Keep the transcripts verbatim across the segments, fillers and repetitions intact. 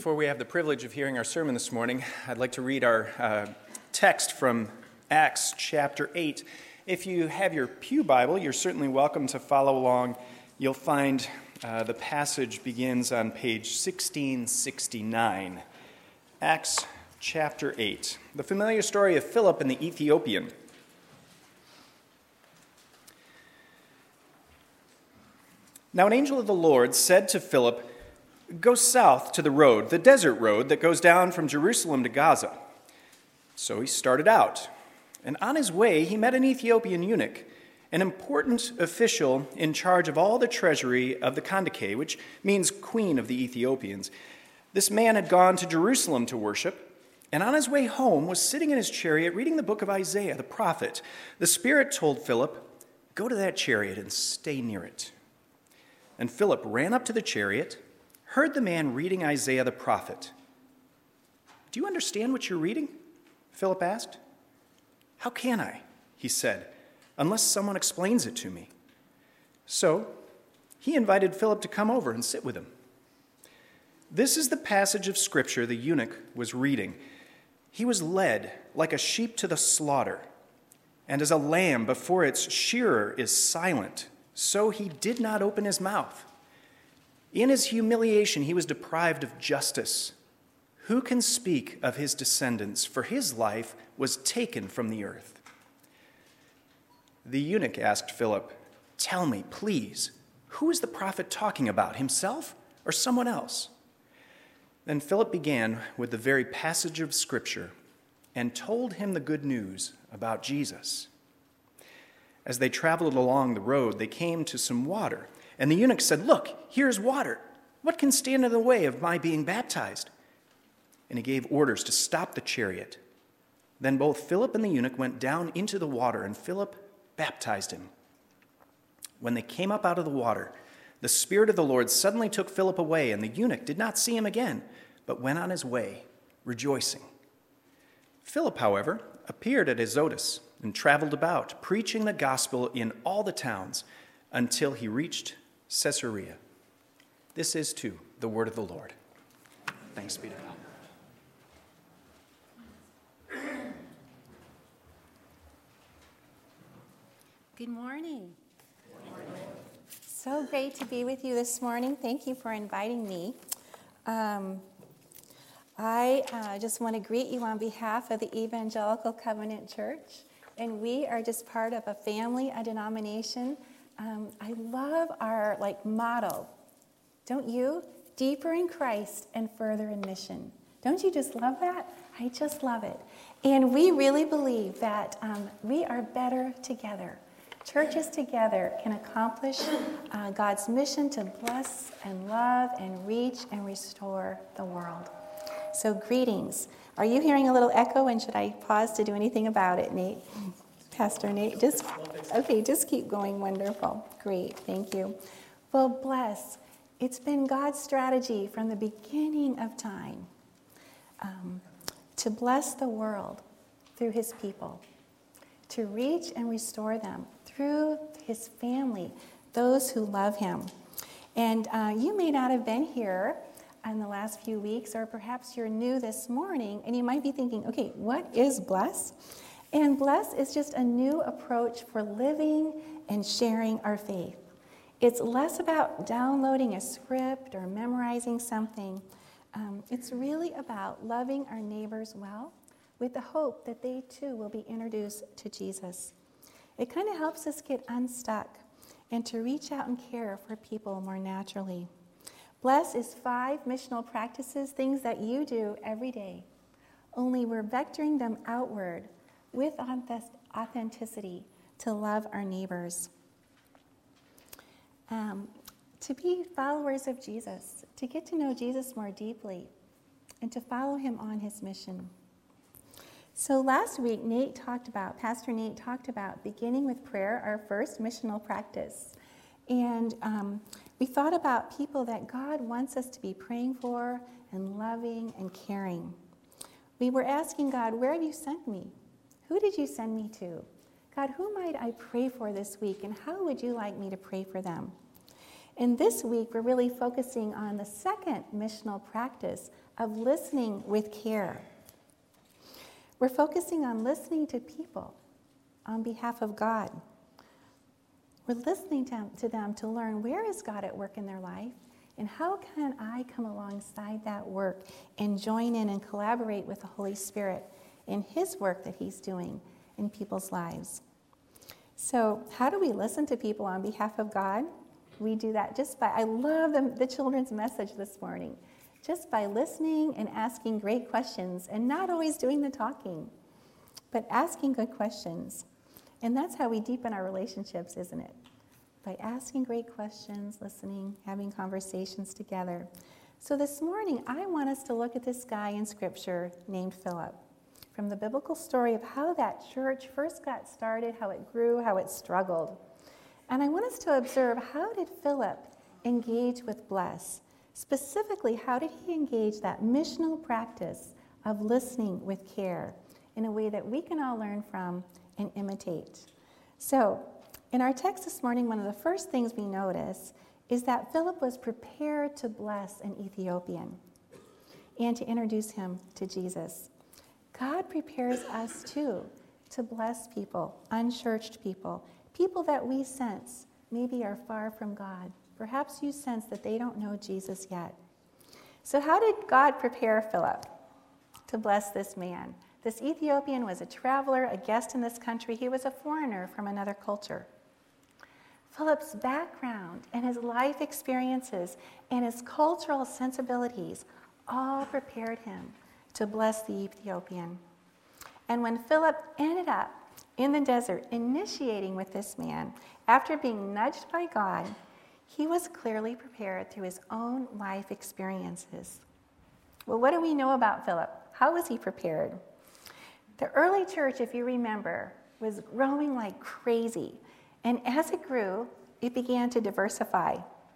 Before we have the privilege of hearing our sermon this morning, I'd like to read our uh, text from Acts chapter eight. If you have your pew Bible, you're certainly welcome to follow along. You'll find uh, the passage begins on page sixteen sixty-nine. Acts chapter eight. The familiar story of Philip and the Ethiopian. Now an angel of the Lord said to Philip, "Go south to the road, the desert road that goes down from Jerusalem to Gaza." So he started out, and on his way he met an Ethiopian eunuch, an important official in charge of all the treasury of the Kandake, which means queen of the Ethiopians. This man had gone to Jerusalem to worship, and on his way home was sitting in his chariot reading the book of Isaiah the prophet. The Spirit told Philip, "Go to that chariot and stay near it." And Philip ran up to the chariot, heard the man reading Isaiah the prophet. "Do you understand what you're reading?" Philip asked. "How can I," he said, "unless someone explains it to me?" So he invited Philip to come over and sit with him. This is the passage of Scripture the eunuch was reading. "He was led like a sheep to the slaughter, and as a lamb before its shearer is silent, so he did not open his mouth. In his humiliation, he was deprived of justice. Who can speak of his descendants? For his life was taken from the earth." The eunuch asked Philip, "Tell me, please, who is the prophet talking about, himself or someone else?" Then Philip began with the very passage of Scripture and told him the good news about Jesus. As they traveled along the road, they came to some water. And the eunuch said, "Look, here's water. What can stand in the way of my being baptized?" And he gave orders to stop the chariot. Then both Philip and the eunuch went down into the water, and Philip baptized him. When they came up out of the water, the Spirit of the Lord suddenly took Philip away, and the eunuch did not see him again, but went on his way, rejoicing. Philip, however, appeared at Azotus and traveled about, preaching the gospel in all the towns until he reached Caesarea. This is, too, the word of the Lord. Thanks be to God. Good morning. Good morning. So great to be with you this morning. Thank you for inviting me. Um, I uh, just want to greet you on behalf of the Evangelical Covenant Church, and we are just part of a family, a denomination. Um, I love our like motto, don't you? Deeper in Christ and further in mission. Don't you just love that? I just love it. And we really believe that um, we are better together. Churches together can accomplish uh, God's mission to bless and love and reach and restore the world. So greetings. Are you hearing a little echo, and should I pause to do anything about it, Nate? Pastor Nate, just, okay, just keep going. Wonderful. Great, thank you. Well, bless. It's been God's strategy from the beginning of time um, to bless the world through his people, to reach and restore them through his family, those who love him. And uh, you may not have been here in the last few weeks, or perhaps you're new this morning, and you might be thinking, okay, what is bless? And bless is just a new approach for living and sharing our faith. It's less about downloading a script or memorizing something. Um, it's really about loving our neighbors well with the hope that they too will be introduced to Jesus. It kind of helps us get unstuck and to reach out and care for people more naturally. Bless is five missional practices, things that you do every day, only we're vectoring them outward with authenticity to love our neighbors. Um, to be followers of Jesus, to get to know Jesus more deeply, and to follow him on his mission. So last week, Nate talked about, Pastor Nate talked about beginning with prayer, our first missional practice. And um, we thought about people that God wants us to be praying for and loving and caring. We were asking God, where have you sent me? Who did you send me to? God, who might I pray for this week, and how would you like me to pray for them? And this week, we're really focusing on the second missional practice of listening with care. We're focusing on listening to people on behalf of God. We're listening to, to them to learn where is God at work in their life, and how can I come alongside that work and join in and collaborate with the Holy Spirit in His work that He's doing in people's lives. So how do we listen to people on behalf of God? We do that just by, I love the, the children's message this morning, just by listening and asking great questions and not always doing the talking, but asking good questions. And that's how we deepen our relationships, isn't it? By asking great questions, listening, having conversations together. So this morning, I want us to look at this guy in Scripture named Philip, from the biblical story of how that church first got started, how it grew, how it struggled. And I want us to observe, how did Philip engage with bless? Specifically, how did he engage that missional practice of listening with care in a way that we can all learn from and imitate? So, in our text this morning, one of the first things we notice is that Philip was prepared to bless an Ethiopian and to introduce him to Jesus. God prepares us too to bless people, unchurched people, people that we sense maybe are far from God. Perhaps you sense that they don't know Jesus yet. So how did God prepare Philip to bless this man? This Ethiopian was a traveler, a guest in this country. He was a foreigner from another culture. Philip's background and his life experiences and his cultural sensibilities all prepared him to bless the Ethiopian. And when Philip ended up in the desert initiating with this man, after being nudged by God, he was clearly prepared through his own life experiences. Well, what do we know about Philip? How was he prepared? The early church, if you remember, was growing like crazy. And as it grew, it began to diversify.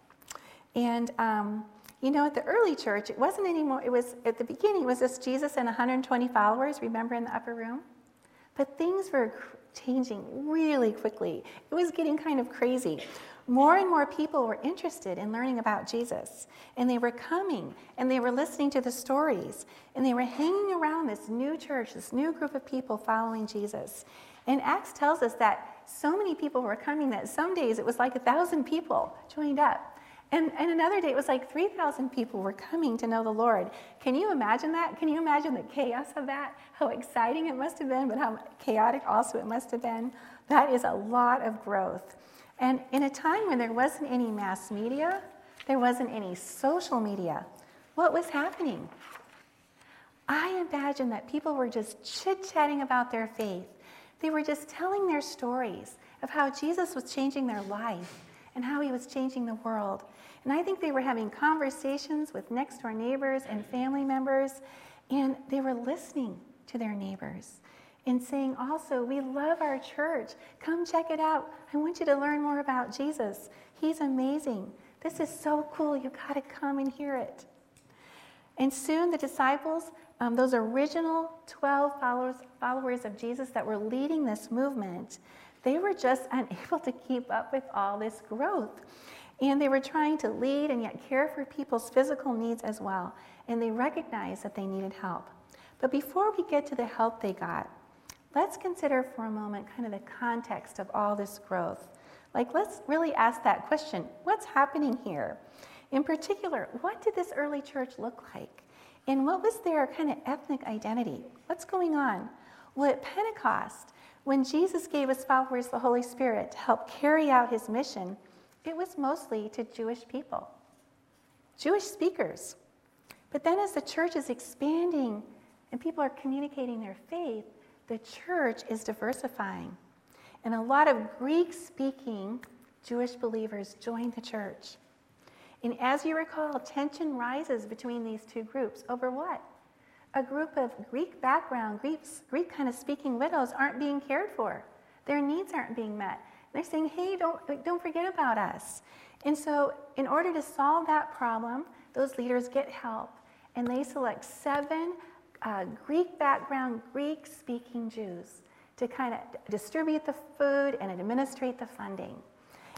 And um, you know, at the early church, it wasn't anymore, it was, at the beginning, it was just Jesus and one hundred twenty followers, remember, in the upper room? But things were changing really quickly. It was getting kind of crazy. More and more people were interested in learning about Jesus. And they were coming, and they were listening to the stories, and they were hanging around this new church, this new group of people following Jesus. And Acts tells us that so many people were coming that some days it was like a thousand people joined up. And, and another day, it was like three thousand people were coming to know the Lord. Can you imagine that? Can you imagine the chaos of that? How exciting it must have been, but how chaotic also it must have been. That is a lot of growth. And in a time when there wasn't any mass media, there wasn't any social media, what was happening? I imagine that people were just chit-chatting about their faith. They were just telling their stories of how Jesus was changing their life and how he was changing the world. And I think they were having conversations with next-door neighbors and family members, and they were listening to their neighbors and saying also, we love our church. Come check it out. I want you to learn more about Jesus. He's amazing. This is so cool. You got to come and hear it. And soon the disciples, um, those original twelve followers, followers of Jesus that were leading this movement, they were just unable to keep up with all this growth. And they were trying to lead and yet care for people's physical needs as well. And they recognized that they needed help. But before we get to the help they got, let's consider for a moment kind of the context of all this growth. Like, let's really ask that question, what's happening here? In particular, what did this early church look like? And what was their kind of ethnic identity? What's going on? Well, at Pentecost, when Jesus gave his followers the Holy Spirit to help carry out his mission, it was mostly to Jewish people, Jewish speakers. But then as the church is expanding and people are communicating their faith, the church is diversifying. And a lot of Greek-speaking Jewish believers joined the church. And as you recall, tension rises between these two groups over what? A group of Greek background, Greek, Greek kind of speaking widows aren't being cared for. Their needs aren't being met. They're saying, hey, don't, don't forget about us. And so in order to solve that problem, those leaders get help. And they select seven uh, Greek background, Greek speaking Jews to kind of distribute the food and administrate the funding.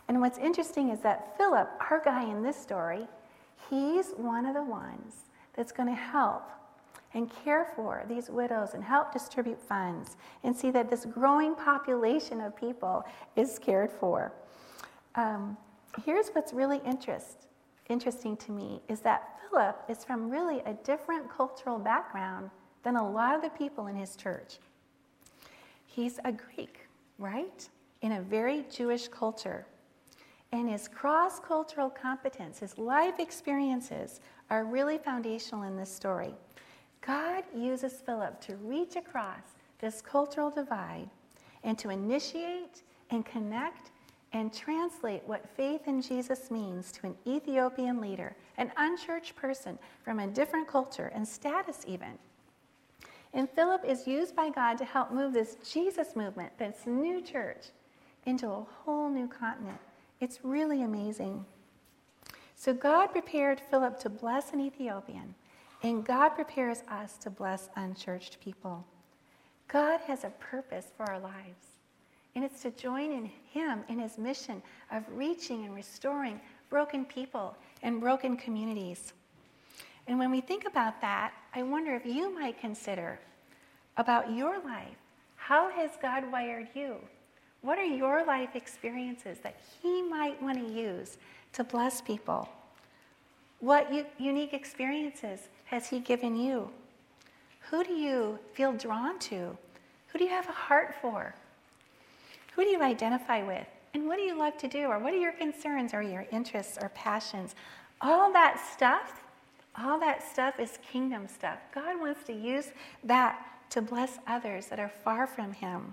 And what's interesting is that Philip, our guy in this story, he's one of the ones that's going to help and care for these widows and help distribute funds and see that this growing population of people is cared for. Um, here's what's really interest, interesting to me is that Philip is from really a different cultural background than a lot of the people in his church. He's a Greek, right? In a very Jewish culture. And his cross-cultural competence, his life experiences are really foundational in this story. God uses Philip to reach across this cultural divide and to initiate and connect and translate what faith in Jesus means to an Ethiopian leader, an unchurched person from a different culture and status even. And Philip is used by God to help move this Jesus movement, this new church, into a whole new continent. It's really amazing. So God prepared Philip to bless an Ethiopian, and God prepares us to bless unchurched people. God has a purpose for our lives, and it's to join in him in his mission of reaching and restoring broken people and broken communities. And when we think about that, I wonder if you might consider about your life. How has God wired you? What are your life experiences that he might want to use to bless people? What u- unique experiences has he given you? Who do you feel drawn to? Who do you have a heart for? Who do you identify with? And what do you love to do? Or what are your concerns or your interests or passions? All that stuff, all that stuff is kingdom stuff. God wants to use that to bless others that are far from him.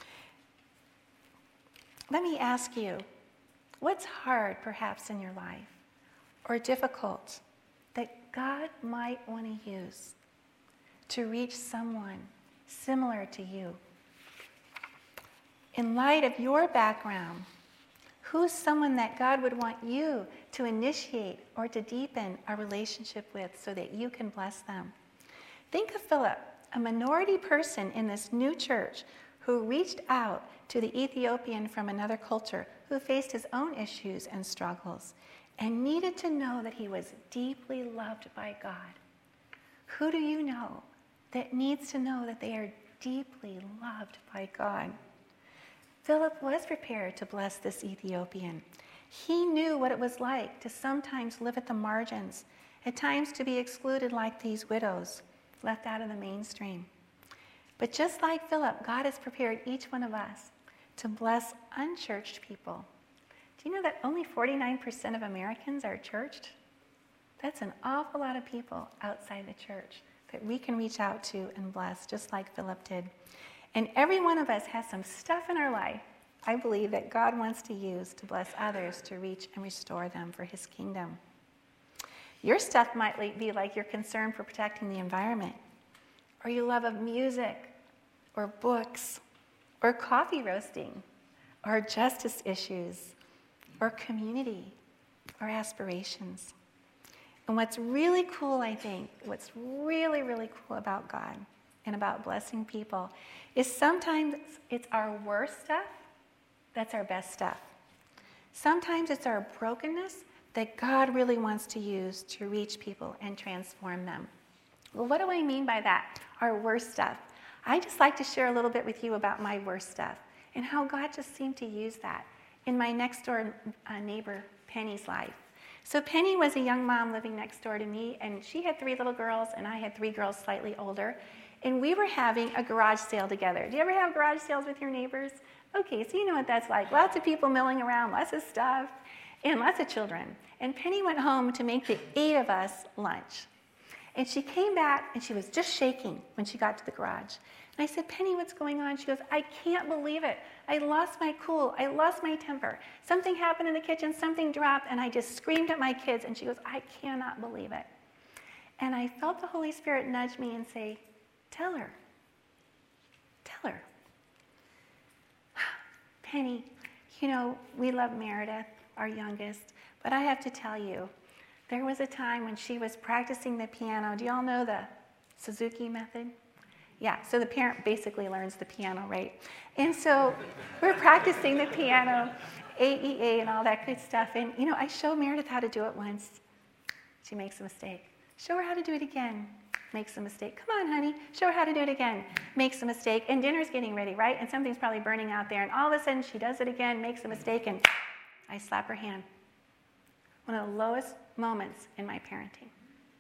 Let me ask you, what's hard perhaps in your life or difficult that God might want to use to reach someone similar to you? In light of your background, who's someone that God would want you to initiate or to deepen a relationship with so that you can bless them? Think of Philip, a minority person in this new church who reached out to the Ethiopian from another culture who faced his own issues and struggles and needed to know that he was deeply loved by God. Who do you know that needs to know that they are deeply loved by God? Philip was prepared to bless this Ethiopian. He knew what it was like to sometimes live at the margins, at times to be excluded like these widows, left out of the mainstream. But just like Philip, God has prepared each one of us to bless unchurched people. Do you know that only forty-nine percent of Americans are churched? That's an awful lot of people outside the church that we can reach out to and bless, just like Philip did. And every one of us has some stuff in our life, I believe, that God wants to use to bless others, to reach and restore them for his kingdom. Your stuff might be like your concern for protecting the environment, or your love of music, or books, or coffee roasting, or justice issues, or community, or aspirations. And what's really cool, I think, what's really, really cool about God and about blessing people is sometimes it's our worst stuff that's our best stuff. Sometimes it's our brokenness that God really wants to use to reach people and transform them. Well, what do I mean by that? Our worst stuff. I just like to share a little bit with you about my worst stuff and how God just seemed to use that in my next door uh, neighbor, Penny's life. So Penny was a young mom living next door to me, and she had three little girls, and I had three girls slightly older, and we were having a garage sale together. Do you ever have garage sales with your neighbors? Okay, so you know what that's like. Lots of people milling around, lots of stuff, and lots of children. And Penny went home to make the eight of us lunch. And she came back, and she was just shaking when she got to the garage. And I said, Penny, what's going on? She goes, I can't believe it. I lost my cool. I lost my temper. Something happened in the kitchen. Something dropped, and I just screamed at my kids. And she goes, I cannot believe it. And I felt the Holy Spirit nudge me and say, tell her. Tell her. Penny, you know, we love Meredith, our youngest, but I have to tell you, there was a time when she was practicing the piano. Do y'all know the Suzuki method? Yeah, so the parent basically learns the piano, right? And so we're practicing the piano, A E A and all that good stuff. And, you know, I show Meredith how to do it once. She makes a mistake. Show her how to do it again. Makes a mistake. Come on, honey. Show her how to do it again. Makes a mistake. And dinner's getting ready, right? And something's probably burning out there. And all of a sudden, she does it again, makes a mistake, and I slap her hand. One of the lowest moments in my parenting.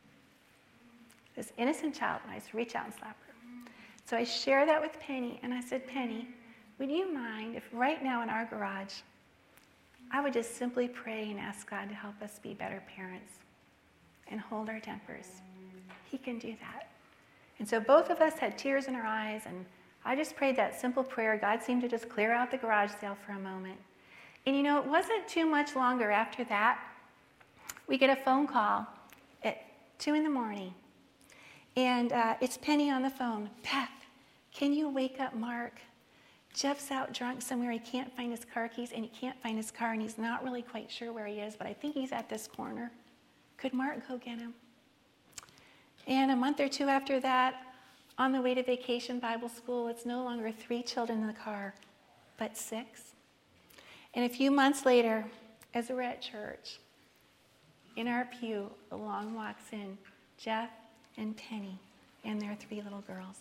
This innocent child, and I used to reach out and slap her. So I share that with Penny, and I said, Penny, would you mind if right now in our garage, I would just simply pray and ask God to help us be better parents and hold our tempers. He can do that. And so both of us had tears in our eyes, and I just prayed that simple prayer. God seemed to just clear out the garage sale for a moment. And you know, it wasn't too much longer after that. We get a phone call at two in the morning. And uh, it's Penny on the phone. Beth, can you wake up Mark? Jeff's out drunk somewhere. He can't find his car keys, and he can't find his car, and he's not really quite sure where he is, but I think he's at this corner. Could Mark go get him? And a month or two after that, on the way to Vacation Bible School, it's no longer three children in the car, but six. And a few months later, as we're at church, in our pew, along walks in Jeff and Penny and their three little girls.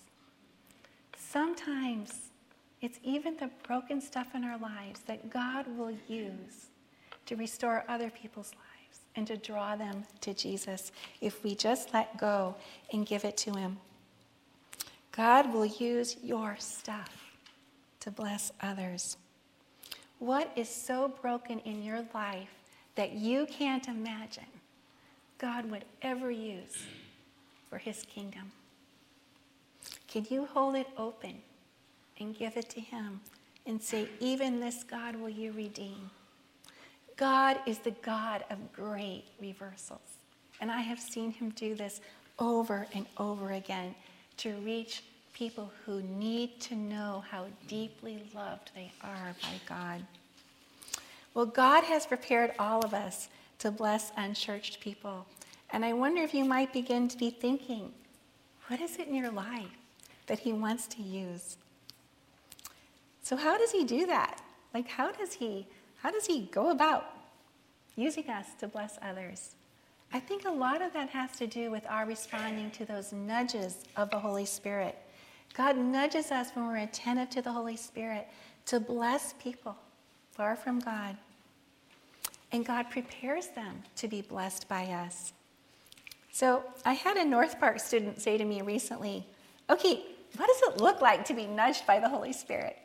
Sometimes it's even the broken stuff in our lives that God will use to restore other people's lives and to draw them to Jesus if we just let go and give it to him. God will use your stuff to bless others. What is so broken in your life that you can't imagine God would ever use for his kingdom? Can you hold it open and give it to him and say, even this, God, will you redeem? God is the God of great reversals. And I have seen him do this over and over again to reach people who need to know how deeply loved they are by God. Well, God has prepared all of us to bless unchurched people. And I wonder if you might begin to be thinking, what is it in your life that he wants to use? So how does he do that? Like, how does he, how does he go about using us to bless others? I think a lot of that has to do with our responding to those nudges of the Holy Spirit. God nudges us when we're attentive to the Holy Spirit to bless people far from God. And God prepares them to be blessed by us. So I had a North Park student say to me recently, okay, what does it look like to be nudged by the Holy Spirit?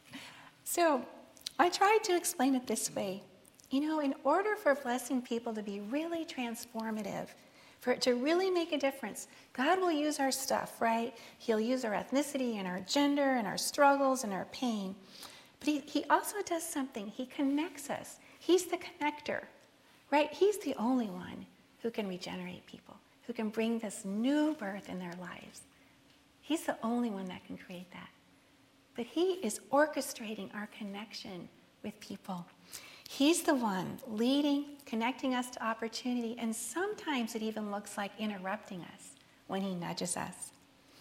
So I tried to explain it this way. You know, in order for blessing people to be really transformative, for it to really make a difference, God will use our stuff, right? He'll use our ethnicity and our gender and our struggles and our pain. But he, he also does something. He connects us. He's the connector, right? He's the only one who can regenerate people, who can bring this new birth in their lives. He's the only one that can create that. But he is orchestrating our connection with people. He's the one leading, connecting us to opportunity, and sometimes it even looks like interrupting us when he nudges us.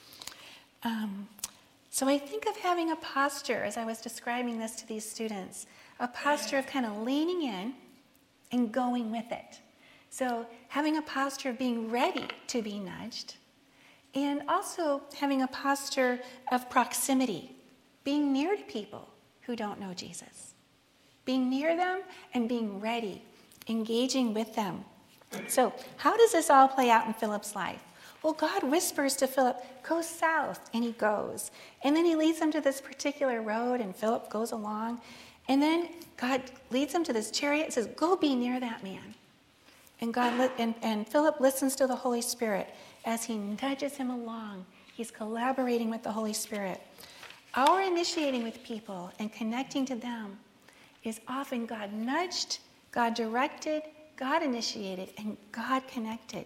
Um, so I think of having a posture, as I was describing this to these students, a posture of kind of leaning in and going with it. So having a posture of being ready to be nudged, and also having a posture of proximity, being near to people who don't know Jesus. Being near them and being ready, engaging with them. So how does this all play out in Philip's life? Well, God whispers to Philip, go south, and he goes. And then he leads him to this particular road, and Philip goes along. And then God leads him to this chariot and says, go be near that man. And God li- and, and Philip listens to the Holy Spirit as he nudges him along. He's collaborating with the Holy Spirit. Our initiating with people and connecting to them is often God nudged, God directed, God initiated, and God connected.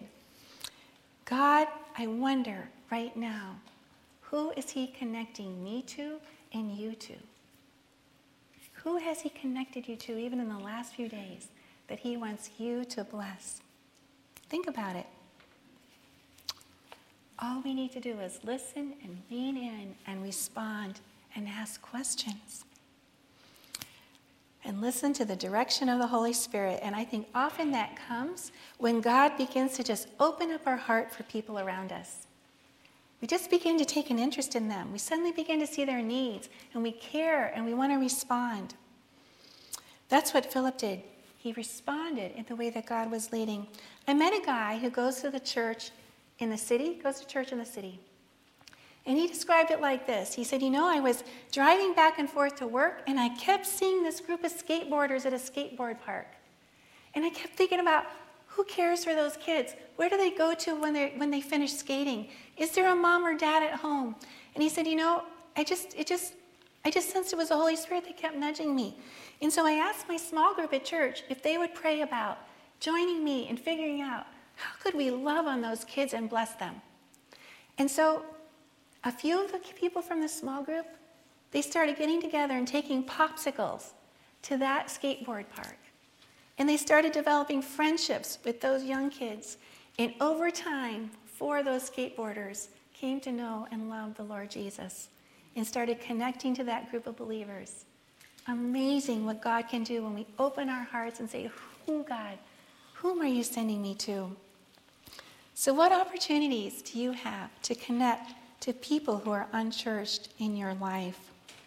God, I wonder right now, who is he connecting me to and you to? Who has he connected you to even in the last few days that he wants you to bless? Think about it. All we need to do is listen and lean in and respond and ask questions. and listen to the direction of the Holy Spirit. And I think often that comes when God begins to just open up our heart for people around us. We just begin to take an interest in them. We suddenly begin to see their needs, and we care, and we want to respond. That's what Philip did. He responded in the way that God was leading. I met a guy who goes to the church in the city, goes to church in the city. And he described it like this. He said, you know, I was driving back and forth to work, and I kept seeing this group of skateboarders at a skateboard park. And I kept thinking about, who cares for those kids? Where do they go to when they when they finish skating? Is there a mom or dad at home? And he said, you know, I just it just I just sensed it was the Holy Spirit that kept nudging me. And so I asked my small group at church if they would pray about joining me in figuring out how could we love on those kids and bless them. And so a few of the people from the small group, they started getting together and taking popsicles to that skateboard park. And they started developing friendships with those young kids. And over time, four of those skateboarders came to know and love the Lord Jesus and started connecting to that group of believers. Amazing what God can do when we open our hearts and say, who, God, whom are you sending me to? So what opportunities do you have to connect to people who are unchurched in your life?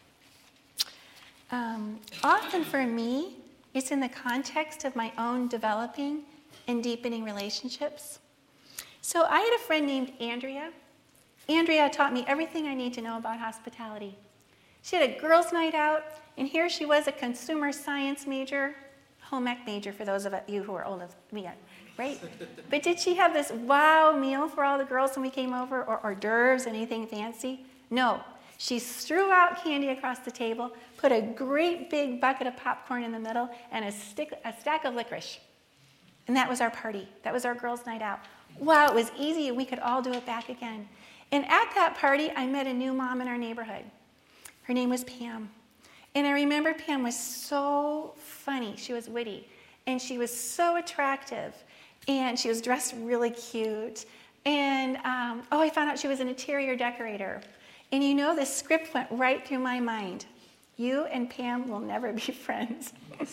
Um, often for me, it's in the context of my own developing and deepening relationships. So I had a friend named Andrea. Andrea taught me everything I need to know about hospitality. She had a girls' night out, and here she was, a consumer science major, home ec major for those of you who are old enough to me, right? But did she have this wow meal for all the girls when we came over, or hors d'oeuvres, anything fancy? No. She threw out candy across the table, put a great big bucket of popcorn in the middle, and a, stick, a stack of licorice. And that was our party. That was our girls' night out. Wow, it was easy. We could all do it back again. And at that party, I met a new mom in our neighborhood. Her name was Pam. And I remember Pam was so funny. She was witty. And she was so attractive. And she was dressed really cute. And, um, oh, I found out she was an interior decorator. And you know, this script went right through my mind. You and Pam will never be friends. Does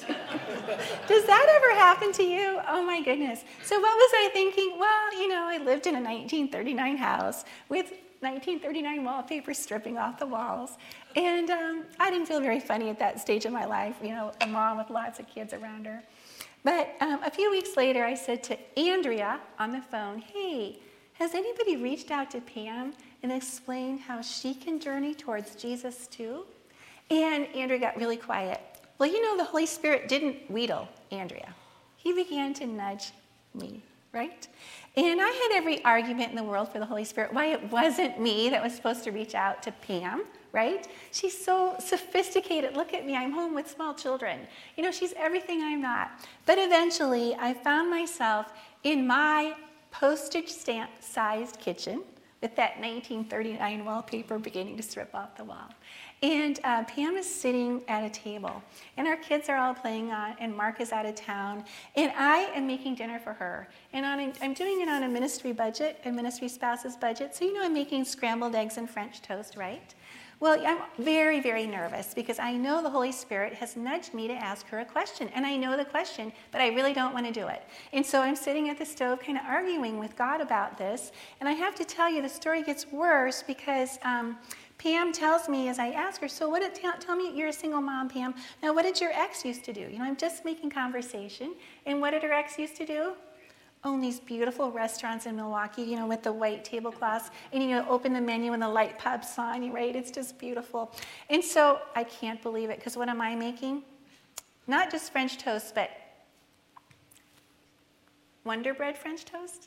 that ever happen to you? Oh my goodness. So what was I thinking? Well, you know, I lived in a nineteen thirty-nine house with nineteen thirty-nine wallpaper stripping off the walls. And um, I didn't feel very funny at that stage of my life, you know, a mom with lots of kids around her. But um, a few weeks later, I said to Andrea on the phone, hey, has anybody reached out to Pam and explained how she can journey towards Jesus too? And Andrea got really quiet. Well, you know, the Holy Spirit didn't wheedle Andrea. He began to nudge me, right? And I had every argument in the world for the Holy Spirit why it wasn't me that was supposed to reach out to Pam, right? She's so sophisticated. Look at me. I'm home with small children. You know, she's everything I'm not. But eventually, I found myself in my postage stamp-sized kitchen with that nineteen thirty-nine wallpaper beginning to strip off the wall. And uh, Pam is sitting at a table, and our kids are all playing on, and Mark is out of town, and I am making dinner for her. And on a, I'm doing it on a ministry budget, a ministry spouse's budget, so you know I'm making scrambled eggs and French toast, right? Well, I'm very, very nervous because I know the Holy Spirit has nudged me to ask her a question, and I know the question, but I really don't want to do it. And so I'm sitting at the stove kind of arguing with God about this, and I have to tell you the story gets worse because um, Pam tells me as I ask her, so what did, tell, tell me, you're a single mom, Pam. Now, what did your ex used to do? You know, I'm just making conversation. And what did her ex used to do? Own these beautiful restaurants in Milwaukee, you know, with the white tablecloths. And, you know, open the menu and the light pops on, right? It's just beautiful. And so I can't believe it, because what am I making? Not just French toast, but Wonder Bread French toast?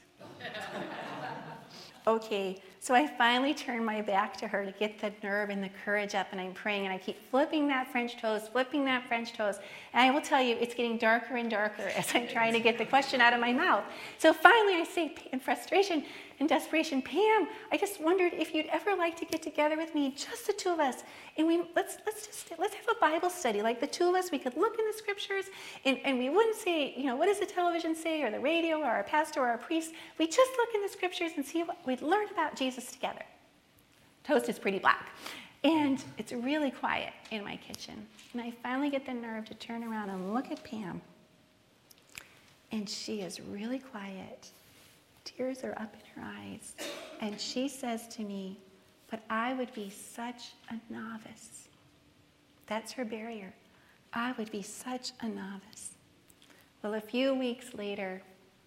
Okay, so I finally turn my back to her to get the nerve and the courage up, and I'm praying, and I keep flipping that French toast, flipping that French toast, and I will tell you, it's getting darker and darker as I'm trying to get the question out of my mouth. So finally I say, in frustration and desperation, Pam, I just wondered if you'd ever like to get together with me, just the two of us, and we let's let's just let's have a Bible study, like the two of us. We could look in the scriptures, and, and we wouldn't say, you know, what does the television say, or the radio, or our pastor, or our priest. We just look in the scriptures and see what we'd learn about Jesus together. Toast is pretty black. And it's really quiet in my kitchen. And I finally get the nerve to turn around and look at Pam. And she is really quiet. Tears are up in her eyes. And she says to me, "But I would be such a novice." That's her barrier. I would be such a novice. Well, a few weeks later,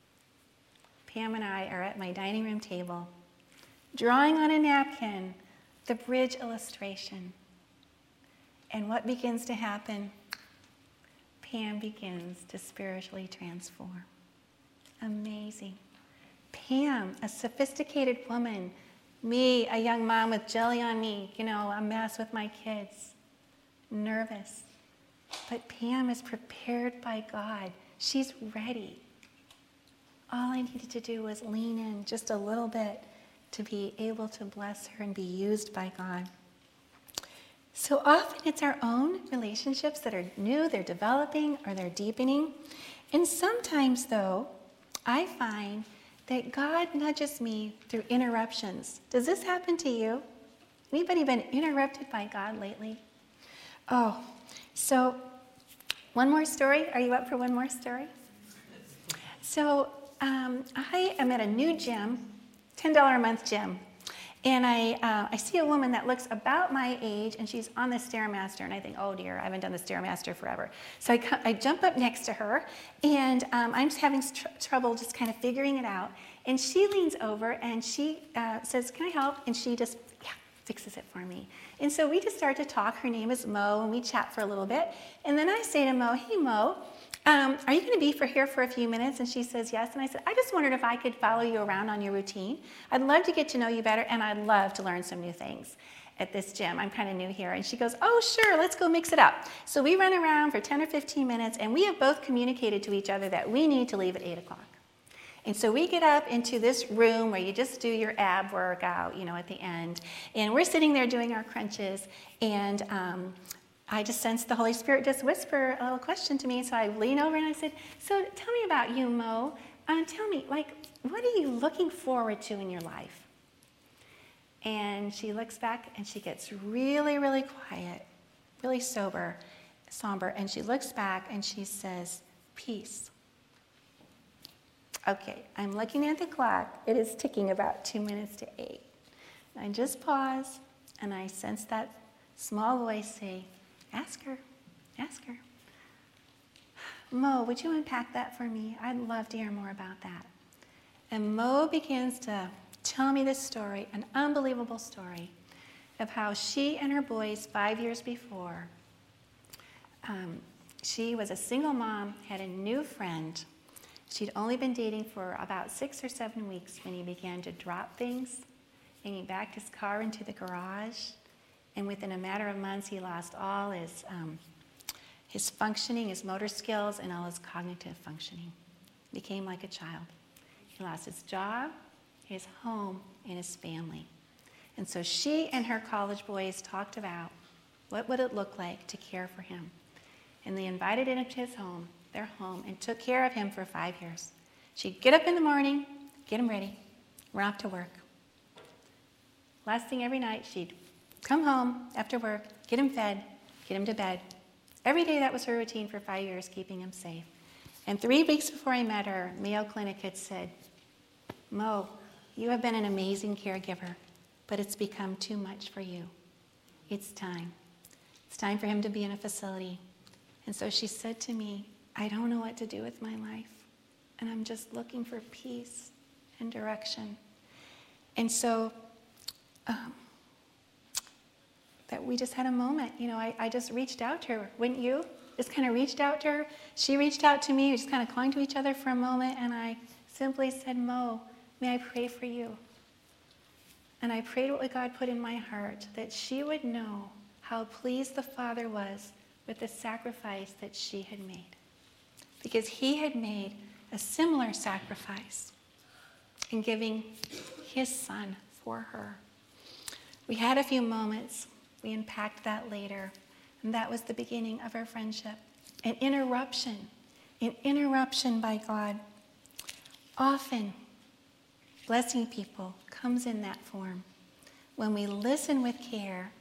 Pam and I are at my dining room table, drawing on a napkin the bridge illustration. And what begins to happen? Pam begins to spiritually transform. Amazing. Pam, a sophisticated woman. Me, a young mom with jelly on me, you know, a mess with my kids. Nervous. But Pam is prepared by God. She's ready. All I needed to do was lean in just a little bit to be able to bless her and be used by God. So often it's our own relationships that are new, they're developing, or they're deepening. And sometimes, though, I find that God nudges me through interruptions. Does this happen to you? Anybody been interrupted by God lately? Oh, so one more story. Are you up for one more story? So um, I am at a new gym, ten dollars a month gym. And I, uh, I see a woman that looks about my age, and she's on the Stairmaster, and I think, oh dear, I haven't done the Stairmaster forever. So I, I jump up next to her, and um, I'm just having tr- trouble just kind of figuring it out. And she leans over, and she uh, says, "Can I help?" And she just, yeah, fixes it for me. And so we just start to talk. Her name is Mo, and we chat for a little bit. And then I say to Mo, "Hey, Mo, Um, are you going to be for here for a few minutes?" And she says yes. And I said, "I just wondered if I could follow you around on your routine. I'd love to get to know you better, and I'd love to learn some new things at this gym. I'm kind of new here." And she goes, "Oh, sure, let's go mix it up." So we run around for ten or fifteen minutes, and we have both communicated to each other that we need to leave at eight o'clock. And so we get up into this room where you just do your ab workout, you know, at the end. And we're sitting there doing our crunches, and um, I just sensed the Holy Spirit just whisper a little question to me. So I lean over and I said, "So tell me about you, Mo. Um, tell me, like, what are you looking forward to in your life?" And she looks back and she gets really, really quiet, really sober, somber. And she looks back and she says, "Peace." Okay, I'm looking at the clock. It is ticking about two minutes to eight. I just pause and I sense that small voice say, "Ask her, ask her." "Mo, would you unpack that for me? I'd love to hear more about that." And Mo begins to tell me this story, an unbelievable story, of how she and her boys five years before, um, she was a single mom, had a new friend. She'd only been dating for about six or seven weeks when he began to drop things, and he backed his car into the garage. And within a matter of months, he lost all his um, his functioning, his motor skills, and all his cognitive functioning. Became like a child. He lost his job, his home, and his family. And so she and her college boys talked about what would it look like to care for him. And they invited him to his home, their home, and took care of him for five years. She'd get up in the morning, get him ready, run off to work. Last thing every night, she'd come home after work, get him fed, get him to bed. Every day that was her routine for five years, keeping him safe. And three weeks before I met her, Mayo Clinic had said, "Mo, you have been an amazing caregiver, but it's become too much for you. It's time. It's time for him to be in a facility." And so she said to me, "I don't know what to do with my life, and I'm just looking for peace and direction." And so um, that we just had a moment. You know, I, I just reached out to her. Wouldn't you? Just kind of reached out to her. She reached out to me. We just kind of clung to each other for a moment, and I simply said, "Mo, may I pray for you?" And I prayed what God put in my heart, that she would know how pleased the Father was with the sacrifice that she had made. Because he had made a similar sacrifice in giving his son for her. We had a few moments. We unpacked that later. And that was the beginning of our friendship. An interruption. An interruption by God. Often, blessing people comes in that form. When we listen with care,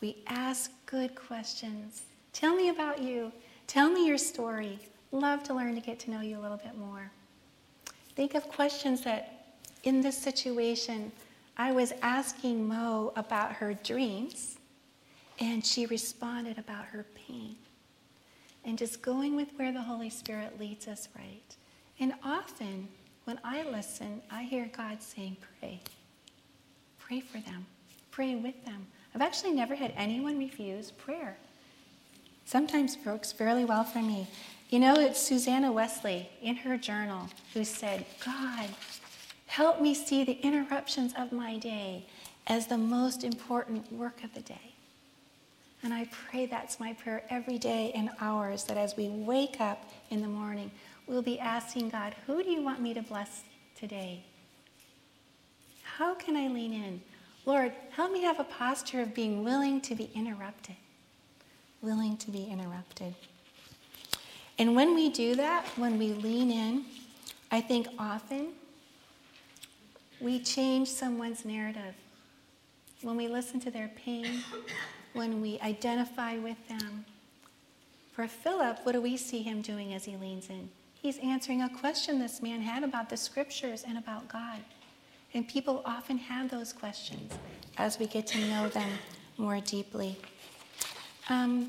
We ask good questions. Tell me about you. Tell me your story. Love to learn to get to know you a little bit more. Think of questions that, in this situation, I was asking Mo about her dreams, and she responded about her pain. And just going with where the Holy Spirit leads us, right? And often, when I listen, I hear God saying, pray. Pray for them. Pray with them. I've actually never had anyone refuse prayer. Sometimes it works fairly well for me. You know, it's Susanna Wesley in her journal who said, God, help me see the interruptions of my day as the most important work of the day. And I pray that's my prayer every day and ours, that as we wake up in the morning, we'll be asking God, who do you want me to bless today? How can I lean in? Lord, help me have a posture of being willing to be interrupted. Willing to be interrupted. And when we do that, when we lean in, I think often we change someone's narrative. When we listen to their pain, when we identify with them. For Philip, what do we see him doing as he leans in? He's answering a question this man had about the scriptures and about God. And people often have those questions as we get to know them more deeply. Um,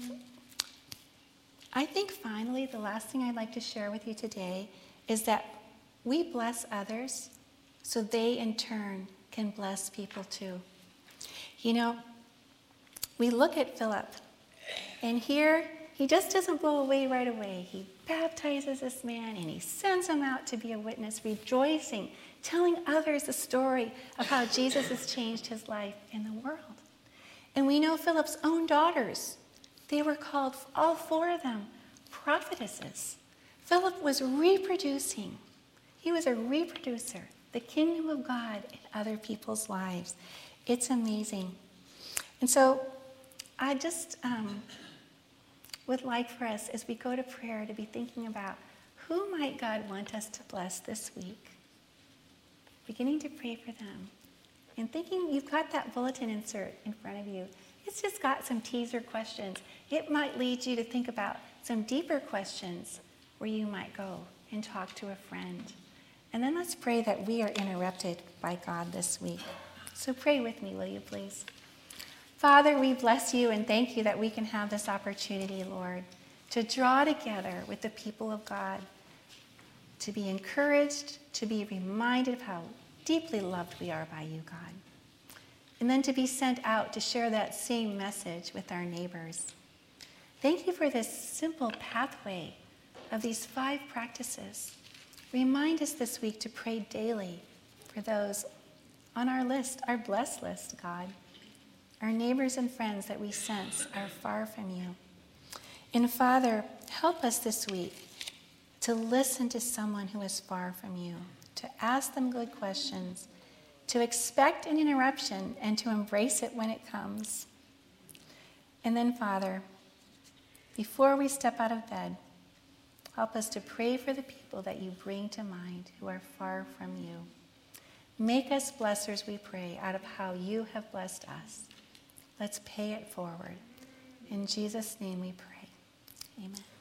I think finally, the last thing I'd like to share with you today is that we bless others so they in turn can bless people too. You know, we look at Philip, and here he just doesn't blow away right away. He baptizes this man, and he sends him out to be a witness, rejoicing, telling others the story of how Jesus has changed his life in the world. And we know Philip's own daughters. They were called, all four of them, prophetesses. Philip was reproducing. He was a reproducer, the kingdom of God in other people's lives. It's amazing. And so I just um, would like for us, as we go to prayer, to be thinking about who might God want us to bless this week. Beginning to pray for them. And thinking, you've got that bulletin insert in front of you. It's just got some teaser questions. It might lead you to think about some deeper questions where you might go and talk to a friend. And then let's pray that we are interrupted by God this week. So pray with me, will you please? Father, we bless you and thank you that we can have this opportunity, Lord, to draw together with the people of God, to be encouraged, to be reminded of how deeply loved we are by you, God, and then to be sent out to share that same message with our neighbors. Thank you for this simple pathway of these five practices. Remind us this week to pray daily for those on our list, our blessed list, God, our neighbors and friends that we sense are far from you. And Father, help us this week to listen to someone who is far from you, to ask them good questions, to expect an interruption and to embrace it when it comes. And then, Father, before we step out of bed, help us to pray for the people that you bring to mind who are far from you. Make us blessers, we pray, out of how you have blessed us. Let's pay it forward. In Jesus' name we pray. Amen.